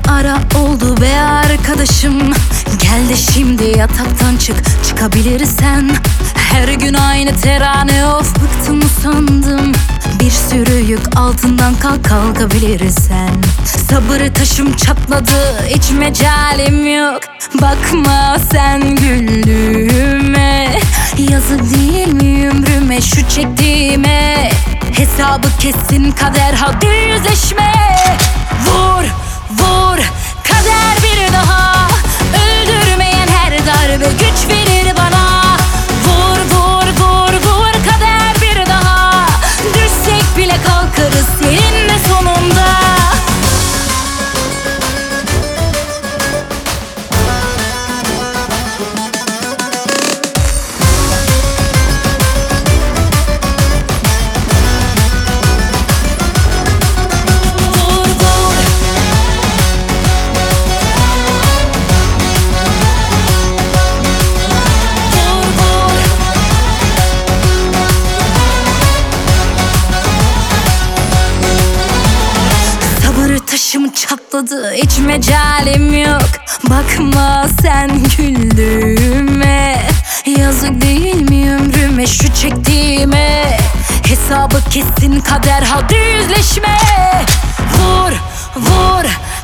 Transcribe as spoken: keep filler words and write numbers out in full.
ara oldu be arkadaşım. Gel de şimdi yataktan çık, çıkabilirsen. Her gün aynı terane, of bıktım sandım. Bir sürü yük altından kalk, kalkabilirsen. Sabır taşım çatladı, hiç mecalim yok. Bakma sen güldüğüme. Yazık değil mi ömrüme, şu çektiğime? Hesabı kessin kader, hadi yüzleşme. Vur, vur, kader bir daha. Öldürmeyen her darbe güç verir bana. Vur, vur, vur, vur, kader bir daha. Düşsek bile kalkarız seninle sonunda. Taşım çatladı, hiç mecalim yok. Bakma sen güldüğüme. Yazık değil mi ömrüme, şu çektiğime? Hesabı kessin kader, hadi yüzleşme. Vur, vur,